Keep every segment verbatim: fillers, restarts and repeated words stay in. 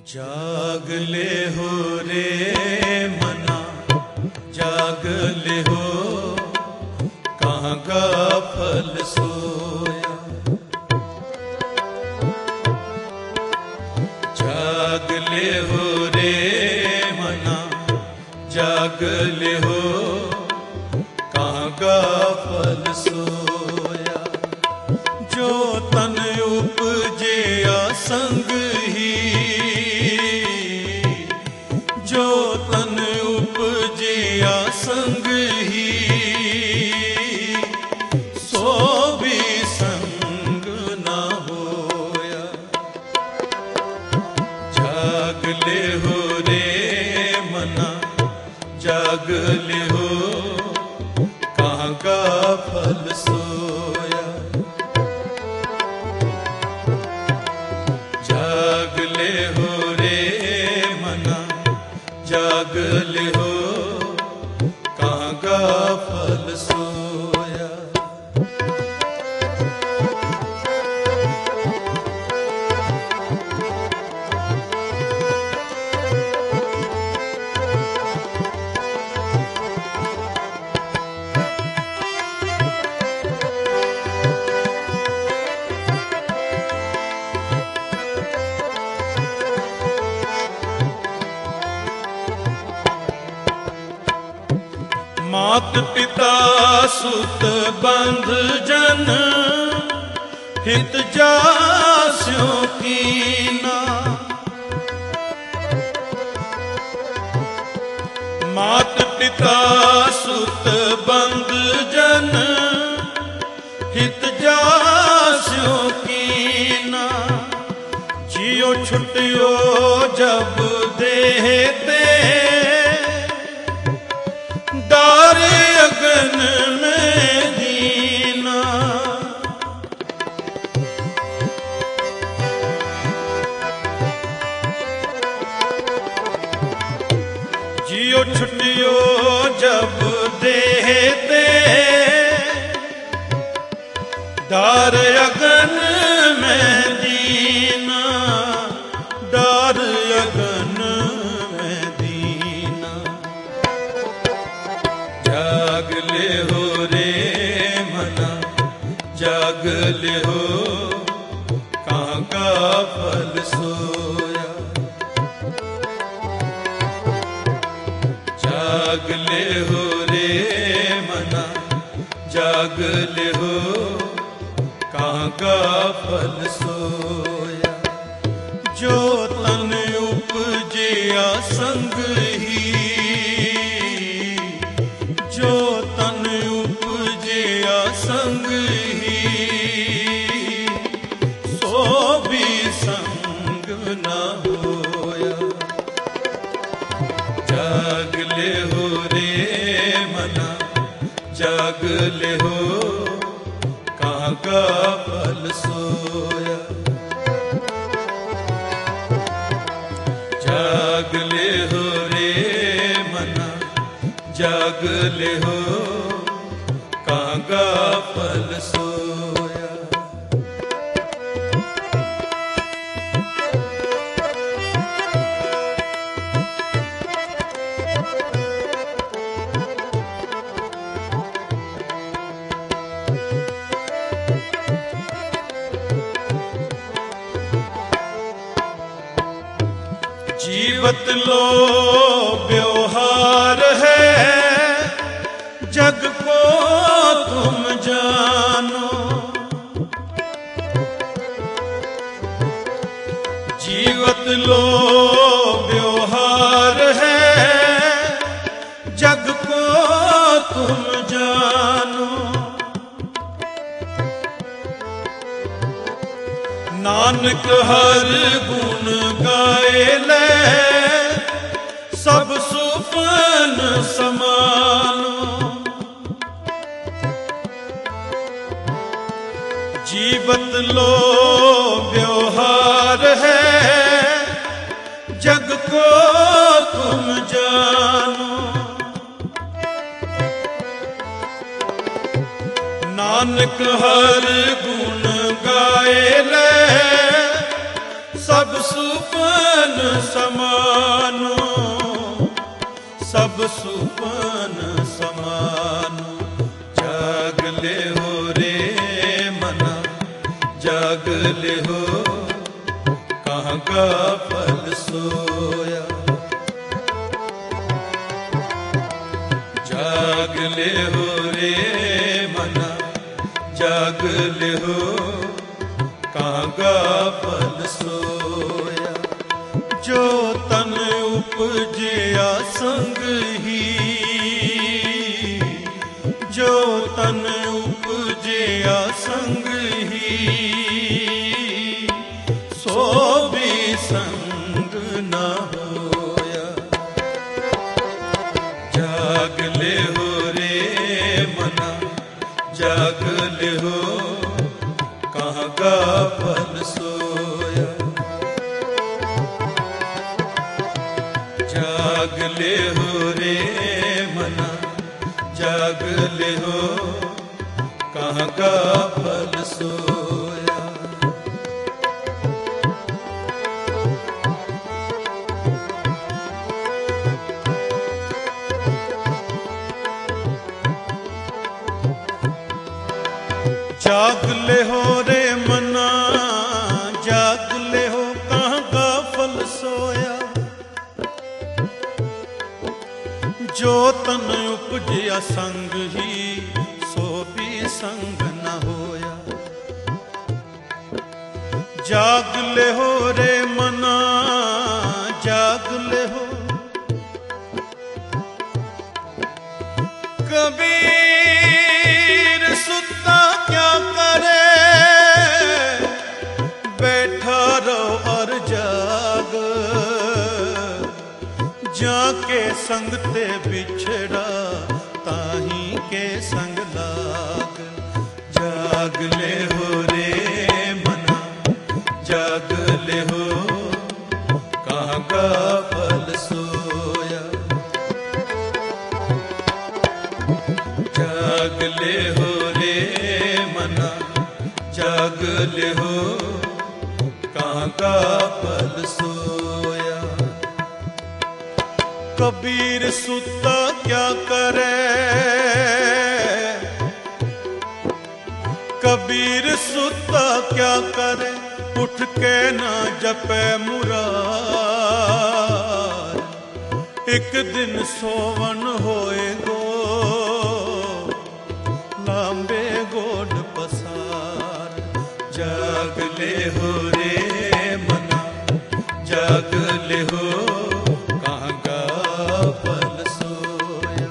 जाग ले हो रे मना, जाग ले हो, कहाँ गाफल सोया। जाग ले हो रे मना, जाग ले हो, कहाँ गाफल सोया। जो तन उपजिया संग ही, जो तन उपजिया संग ही, सो भी संग ना होया। जाग ले हो रे मना, जाग ले हो, कहाँ गाफल सोया। जाग ले हो रे मना, जाग ले हो, कहाँ गाफल सोया। मात पिता सुत बंध जन, हित जास्यों कीना। मात पिता सुत बंध जन, हित जास्यों कीना। जियो छुटियो जब देते, दार अगन में दीना। जियो छुटियो जब देते, दार अगन में दीना। दार अगन में दीना। जाग ले हो रे मना, जाग ले हो, कहाँ गाफल सोया। जाग ले हो रे मना, जाग ले हो, कहाँ गाफल सोया। जो तन उपजिया संग ही, जो तन उपजिया संग ही, सो भी संग ना होया। जाग ले हो रे मना, जाग ले हो, कहाँ गाफल सोया। जाग ले हो रे मना, जाग ले हो, कहाँ गाफल सोया। जीवत लो व्यवहार है, जग को तुम जानो। जीवत लो व्यवहार है, जग को तुम जानो। नानक हर गुण गाए ले, सब सुफन समानो। जीवत लो व्यवहार है, जग को तुम जानो। नानक हर गुण गाए ले, सब सुपन समानो, सब सुपन समानो। जाग ले हो रे मना, जाग ले हो, कहाँ गाफल सोया। जाग ले हो रे मना, जाग ले हो, कहाँ गाफल सोया। जो तन उपजिया संग ही, जो तन उपजिया संग ही, सो भी संग न होया। जाग ले हो रे मना, जाग ले हो, कहाँ गाफल सोया। जाग ले हो रे मना, जाग ले हो, कहाँ गाफल सोया। जाग ले हो रे मना, जाग ले हो, कहाँ गाफल सोया। जो तन उपजिया संग ही, सो भी संग न होया। जाग ले हो रे मना, जाग ले हो, कबीर सुता क्या करे, बैठा रहो और जाग। जाके संग ते बिछड़ा, ताही के संग लाग। जाग ले हो रे मना, जाग ले हो, कहाँ गाफल सोया। जाग ले हो रे मना, जाग ले हो, कहाँ गाफल सोया। कबीर सुता क्या करे, कबीर सुता क्या करे, उठ के ना जपे मुरार। एक दिन सोवन होएगो, लांबे गोड पसार। जाग ले हो रे मना, जाग ले हो, कहाँ गाफल सोया।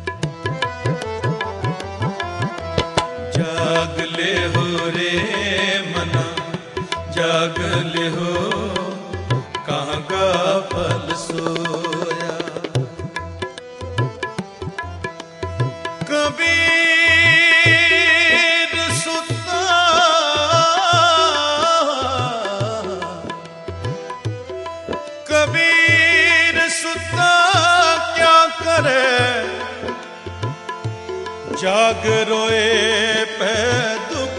जाग ले हो रे मना, जाग ले हो, कहाँ गाफल सोया। कबीर सुता, कबीर सुता क्या करे, जाग रोए पे दुख।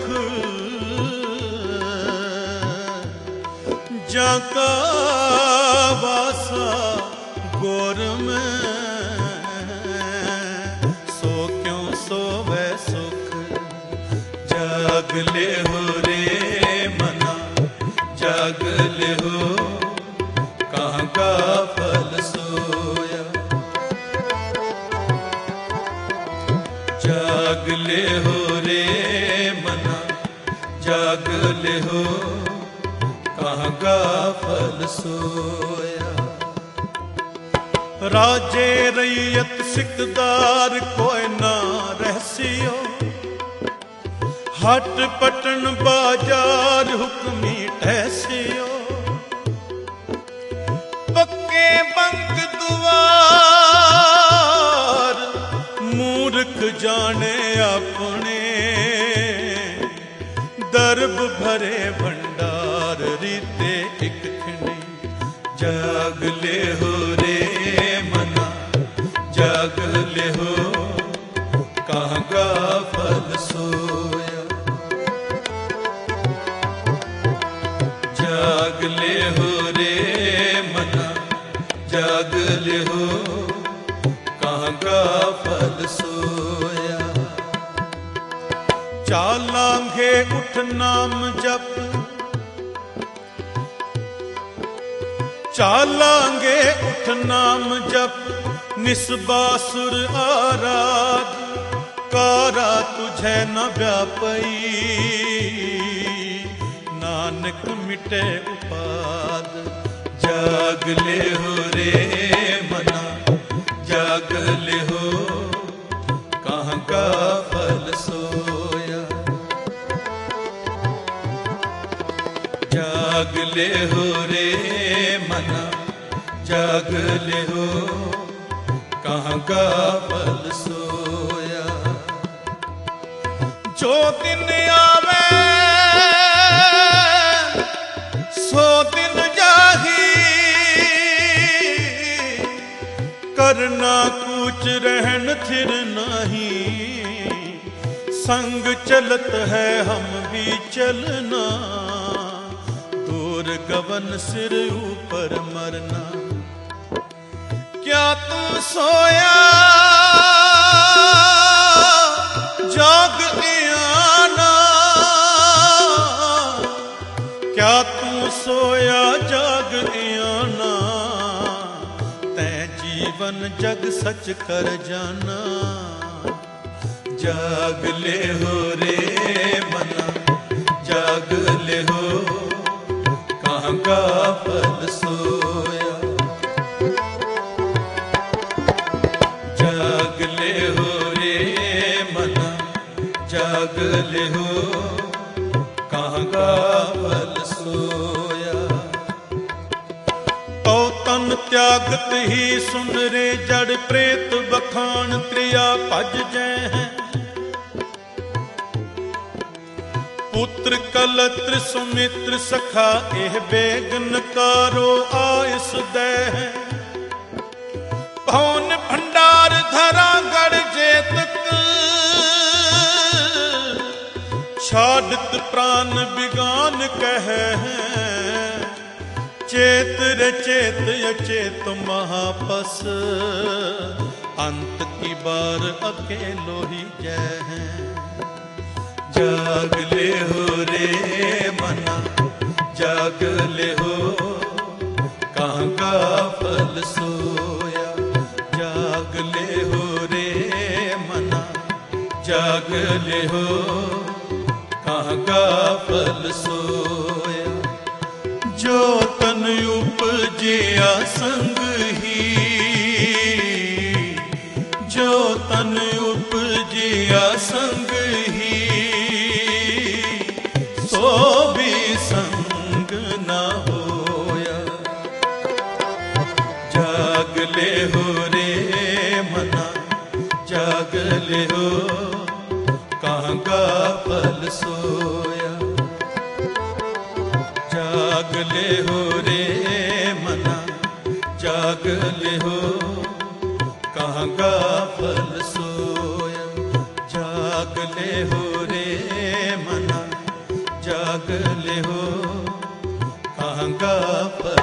जाका वासा गोर में, सो क्यों सोवे सुख। जाग ले हो रे मना, जाग ले हो, कहाँ गाफल सोया। जाग ले हो रे मना, जाग ले हो, कहाँ गाफल सोया। राजे रैयत सिकदार कोई ना रहसियो, हट पटन बाजार हुक्मी ठहसियो। पक्के बंक दुआर, मूर्ख जाने अपने। दरब भरे भंडार, रीते एक खिनी। जाग ले हो रे मना, जाग ले हो, कहाँ गाफल सोया। जाग ले हो जाग ले हो कहाँ का फल सोया। चालांगे उठ नाम जप, चालांगे उठ नाम जप, निस्बासुर आराध, कारा तुझे न व्यापई, नानक मिटे उपाद। जाग ले हो रे मना, जाग ले हो कहाँ का फल सोया। जाग ले हो रे मना, जाग ले हो कहाँ का फल सोया। जो दिन आवे सो दिन जाही, करना कुछ रहन थिर नहीं, संग चलत है हम भी चलना, दूर गवन सिर ऊपर मरना। क्या तू सोया जाग आना, क्या तू सोया जाग आना, तैं जीवन जग सच कर जाना। जाग ले हो रे मना, जाग ले हो कहाँ का फल सोया। जाग ले हो रे मना, जाग ले हो कहाँ का फल सोया। तो तन त्यागत ही सुन रे जड़ प्रेत बखान त्रिया भज जय हैं। पुत्र कलत्र सुमित्र सखा एह बेगन कारो आयस दे है। भवन भंडार धरा गढ़ जेतक, छाड़त प्राण बिगान कह है। चेत रे चेत अचेत महापस, अंत की बार अकेलो ही जय है। जाग ले हो रे मना, जाग ले हो कहाँ का फल सोया। जाग ले हो रे मना, जाग ले हो कहाँ का फल सोया। जो तन उपजिया संग ही, जो तन उपजिया संग ही, सो भी संग न होया। जाग ले हो रे मना, जाग ले हो कहाँ का फल सोया। जाग ले हो रे मना, जाग ले हो कहाँ का फल सोया। जाग ले हो रे मना, जाग ले हो कहाँ का फल